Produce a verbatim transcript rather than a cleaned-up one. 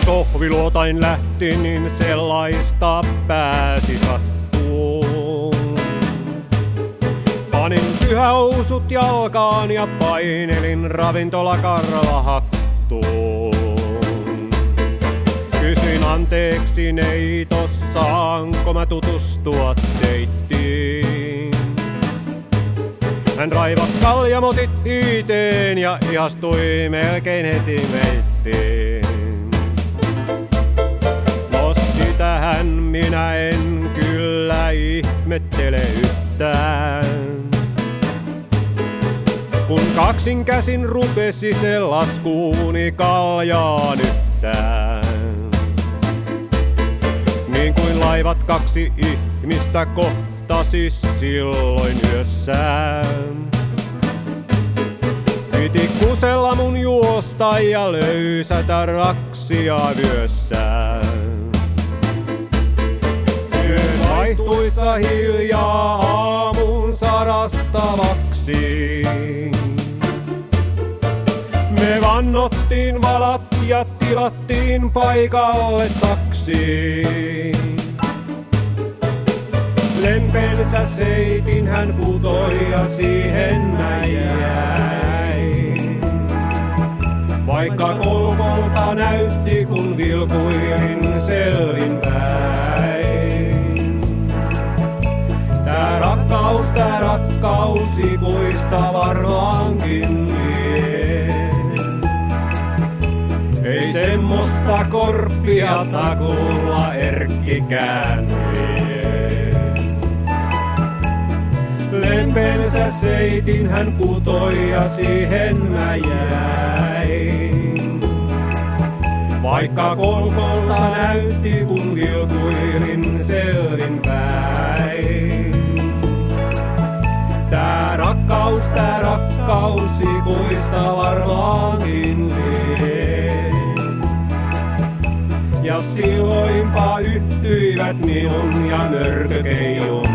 Sohviluotain lähti, niin sellaista pääsi sattuun. Panin pyhähousut jalkaan ja painelin ravintolakarvalla hattuun. Kysyin anteeksi neitossa, saanko mä tutustua teittiin. Hän raivas kaljamotit hiiteen ja ihastui melkein heti meittiin. No sitähän minä en kyllä ihmettele yhtään. Kun kaksin käsin rupesi se laskuuni kaljaa nyttään. Niin kuin laivat kaksi ihmistä kohtasi silloin yössään. Piti kusella mun juosta ja löysätä raksia vyössään. Yön vaihtuissa hiljaa aamun sarastavaksi. Me vannottiin valat ja tilattiin paikalle taksi. Lempensä seitin hän putoi ja siihen mä jäin. Vaikka kolkolta näytti kun vilkuilin selvinpäin. Tää rakkaus, tää rakkaus ikuista varmaankin lie. Ei semmoista korppia takulla erkkikään vie. Lempensä seitin hän kutoi ja siihen mä jäin. Vaikka kolkolta näytti kun vilkuilin selvinpäin. Tää rakkaus, tää rakkaus ikuista varmaankin lie. Ja silloinpa yhtyivät minun ja mörkökeijun